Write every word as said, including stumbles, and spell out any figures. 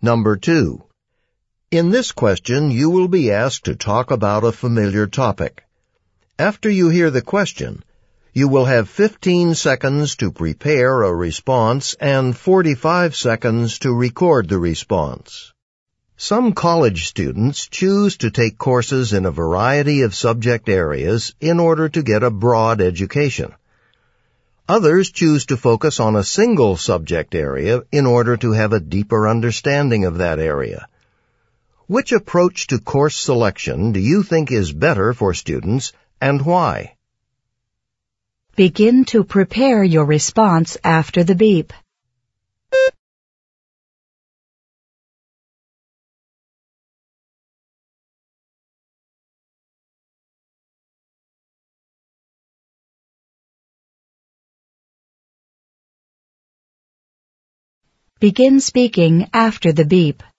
Number two. In this question, you will be asked to talk about a familiar topic. After you hear the question, you will have fifteen seconds to prepare a response and forty-five seconds to record the response. Some college students choose to take courses in a variety of subject areas in order to get a broad education. Others choose to focus on a single subject area in order to have a deeper understanding of that area. Which approach to course selection do you think is better for students, and why? Begin to prepare your response after the beep. Begin speaking after the beep.